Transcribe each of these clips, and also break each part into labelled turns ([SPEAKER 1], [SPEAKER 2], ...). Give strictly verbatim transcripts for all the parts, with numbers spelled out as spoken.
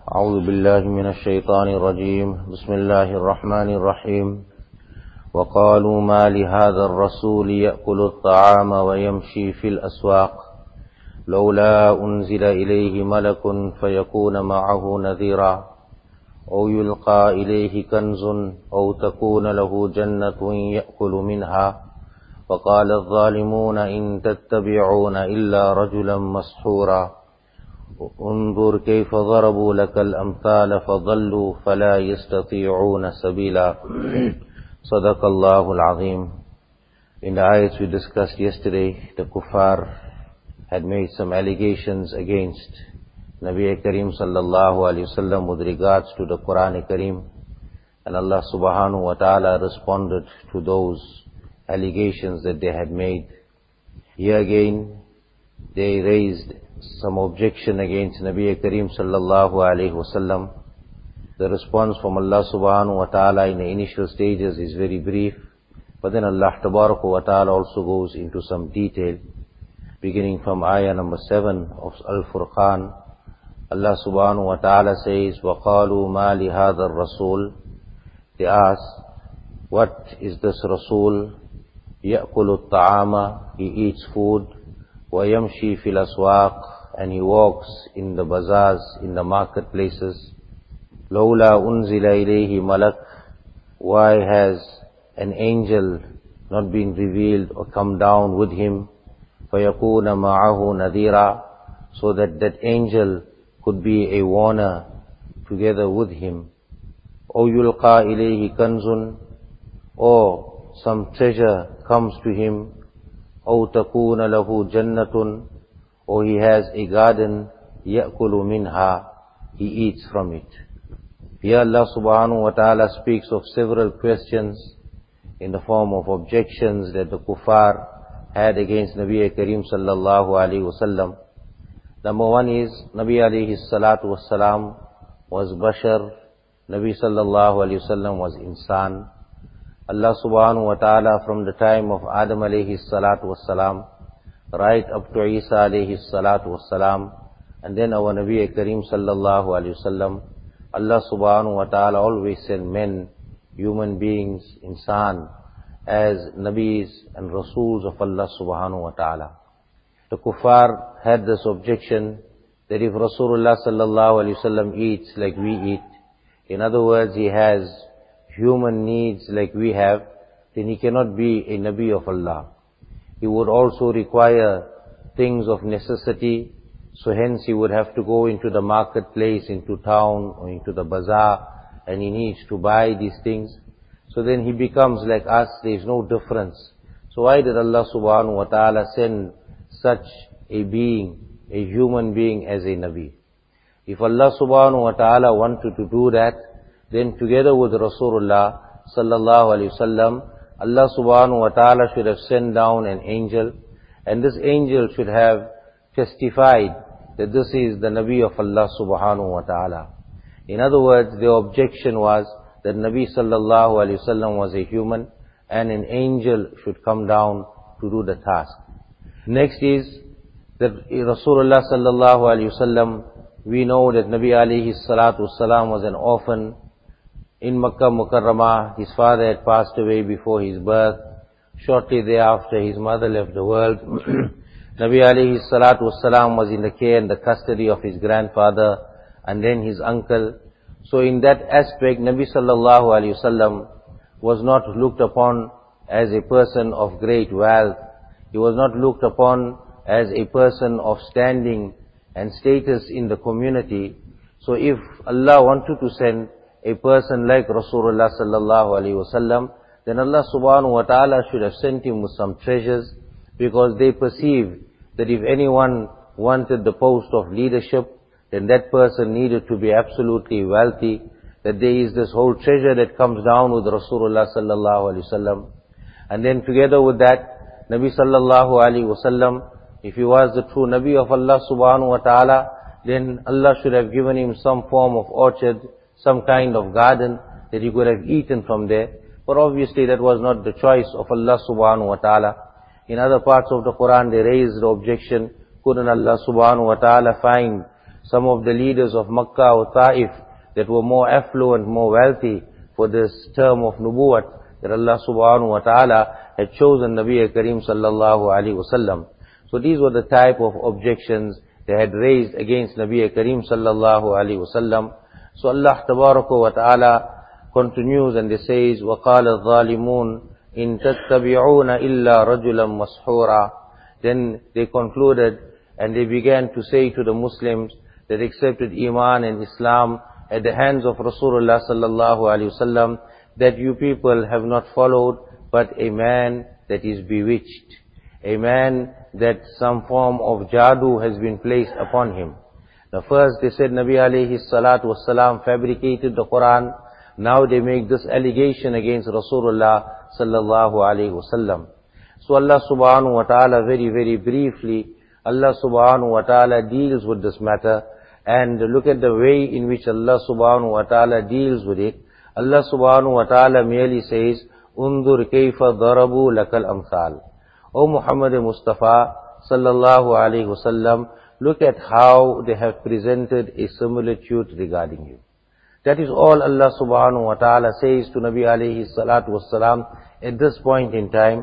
[SPEAKER 1] أعوذ بالله من الشيطان الرجيم بسم الله الرحمن الرحيم وقالوا ما لهذا الرسول يأكل الطعام ويمشي في الأسواق لولا أنزل إليه ملك فيكون معه نذيرا أو يلقى إليه كنز أو تكون له جنة يأكل منها وقال الظالمون إن تتبعون إلا رجلا مسحورا انظر كيف ضربوا لك الأمثال فضلوا فلا يستطيعون سبيلا صدق الله العظيم. In the ayats we discussed yesterday, the kuffar had made some allegations against Nabi Kareem sallallahu alayhi wasallam with regards to the Quran Kareem, and Allah subhanahu wa ta'ala responded to those allegations that they had made. Here again, they raised some objection against Nabi Kareem sallallahu alayhi wasallam. The response from Allah subhanahu wa ta'ala in the initial stages is very brief, but then Allah tabaraka wa ta'ala also goes into some detail. Beginning from ayah number seven of Al-Furqan, Allah subhanahu wa ta'ala says, وَقَالُوا مَا لِهَذَا الرَّسُولِ. They ask, what is this Rasul? يَأْكُلُ الطَّعَامَ. He eats food. وَيَمْشِي فِي الْأَسْوَاقِ. And he walks in the bazaars, in the marketplaces. لَوْلَا أُنزِلَ إِلَيْهِ مَلَكٌ. Why has an angel not been revealed or come down with him? فَيَكُونَ مَعَهُ نَذِيرًا. So that that angel could be a warner together with him. أَوْ يُلْقَى إِلَيْهِ كَنْزٌ. Or some treasure comes to him. أَوْ تَكُونَ لَهُ جَنَّةٌ. Or he has a garden, يَأْكُلُ مِنْهَا. He eats from it. Here Allah subhanahu wa ta'ala speaks of several questions in the form of objections that the kuffar had against Nabi Kareem sallallahu alayhi wasallam. Number one is, Nabi alayhi salatu wassalam was bashar, Nabi sallallahu alayhi wasallam was insan. Allah subhanahu wa ta'ala from the time of Adam alayhi salatu wassalam, right up to Isa alayhi salatu wassalam, and then our Nabi Kareem sallallahu alayhi wasallam, Allah subhanahu wa ta'ala always sent men, human beings, insan, as Nabis and Rasuls of Allah subhanahu wa ta'ala. The kuffar had this objection that if Rasulullah sallallahu alayhi wasallam eats like we eat, in other words, he has human needs like we have, then he cannot be a Nabi of Allah. He would also require things of necessity, so hence he would have to go into the marketplace, into town, or into the bazaar, and he needs to buy these things. So then he becomes like us, there is no difference. So why did Allah subhanahu wa ta'ala send such a being, a human being as a Nabi? If Allah subhanahu wa ta'ala wanted to do that, then together with Rasulullah sallallahu alayhi wasallam, Allah subhanahu wa ta'ala should have sent down an angel, and this angel should have testified that this is the Nabi of Allah subhanahu wa ta'ala. In other words, the objection was that Nabi sallallahu alayhi wasallam was a human, and an angel should come down to do the task. Next is that Rasulullah sallallahu alayhi wasallam, we know that Nabi alayhi salatu wasalam was an orphan. In Makkah Mukarramah, his father had passed away before his birth. Shortly thereafter, his mother left the world. Nabi alayhi salatu wasalam was in the care and the custody of his grandfather and then his uncle. So in that aspect, Nabi sallallahu alayhi wasallam was not looked upon as a person of great wealth. He was not looked upon as a person of standing and status in the community. So if Allah wanted to send a person like Rasulullah sallallahu alayhi wasallam, then Allah subhanahu wa ta'ala should have sent him with some treasures, because they perceived that if anyone wanted the post of leadership, then that person needed to be absolutely wealthy, that there is this whole treasure that comes down with Rasulullah sallallahu alayhi wasallam. And then together with that, Nabi sallallahu alayhi wasallam, if he was the true Nabi of Allah subhanahu wa ta'ala, then Allah should have given him some form of orchard, some kind of garden that he could have eaten from there. But obviously that was not the choice of Allah subhanahu wa ta'ala. In other parts of the Quran they raised the objection, couldn't Allah subhanahu wa ta'ala find some of the leaders of Makkah or Ta'if that were more affluent, more wealthy for this term of nubuwwat, that Allah subhanahu wa ta'ala had chosen Nabi Kareem sallallahu alayhi wa sallam. So these were the type of objections they had raised against Nabi Kareem sallallahu alayhi wa sallam. So Allah tabaraka wa ta'ala continues and they says, وَقَالَ الظَّالِمُونَ إِن تَتَّبِعُونَ إِلَّا رَجُلًا مَسْحُورًا. Then they concluded and they began to say to the Muslims that accepted Iman and Islam at the hands of Rasulullah sallallahu alayhi wa sallam, that you people have not followed but a man that is bewitched, a man that some form of jadoo has been placed upon him. Now first they said Nabi alayhi salatu wasalam fabricated the Quran. Now they make this allegation against Rasulullah sallallahu alayhi wa sallam. So Allah subhanahu wa ta'ala very very briefly, Allah subhanahu wa ta'ala deals with this matter, and look at the way in which Allah subhanahu wa ta'ala deals with it. Allah subhanahu wa ta'ala merely says, Undur kayfa darabu lakal amthal. O Muhammad Mustafa sallallahu alayhi wa sallam, look at how they have presented a similitude regarding you. That is all Allah subhanahu wa ta'ala says to Nabi alayhi salatu wassalam at this point in time.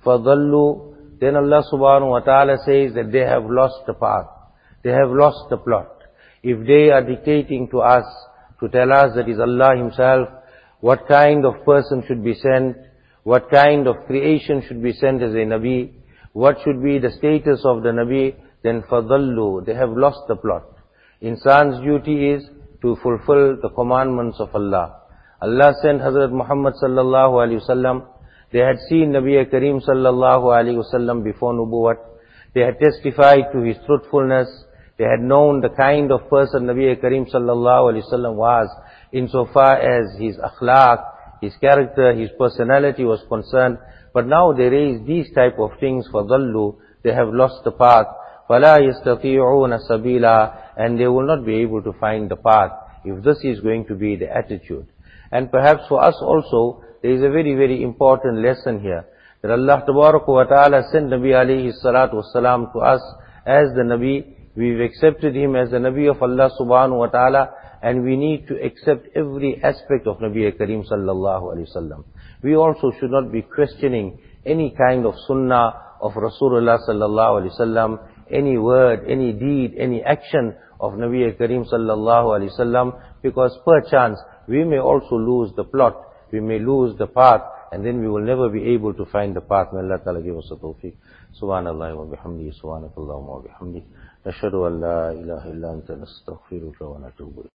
[SPEAKER 1] فَضَلُّوا. Then Allah subhanahu wa ta'ala says that they have lost the path. They have lost the plot. If they are dictating to us, to tell us that is Allah Himself, what kind of person should be sent, what kind of creation should be sent as a Nabi, what should be the status of the Nabi, then فَضَلُّوا. They have lost the plot. Insan's duty is to fulfill the commandments of Allah. Allah sent Hazrat Muhammad sallallahu alayhi wa sallam. They had seen Nabi Kareem sallallahu alayhi wa sallam before nubuwwat. They had testified to his truthfulness. They had known the kind of person Nabi Kareem sallallahu alayhi wa sallam was, insofar as his akhlaq, his character, his personality was concerned. But now they raise these type of things for dhallu. They have lost the path. فَلَا يَسْتَطِيعُونَ سَبِيلًا. And they will not be able to find the path if this is going to be the attitude. And perhaps for us also, there is a very, very important lesson here, that Allah Tabaraka wa Ta'ala sent Nabi alayhi salatu wasalam to us as the Nabi. We've accepted him as the Nabi of Allah subhanahu wa ta'ala, and we need to accept every aspect of Nabi Kareem sallallahu alayhi wa sallam. We also should not be questioning any kind of sunnah of Rasulullah sallallahu alayhi wa sallam, any word, any deed, any action of Nabi Kareem sallallahu alayhi wa sallam, because perchance we may also lose the plot, we may lose the path, and then we will never be able to find the path. May Allah Ta'ala give us the tawfiq. Subhanallah wa bihamdihi, subhanakallahumma wa bihamdihi, nashhadu an la ilaha illa anta nastaghfiruka wa natubu ilayk.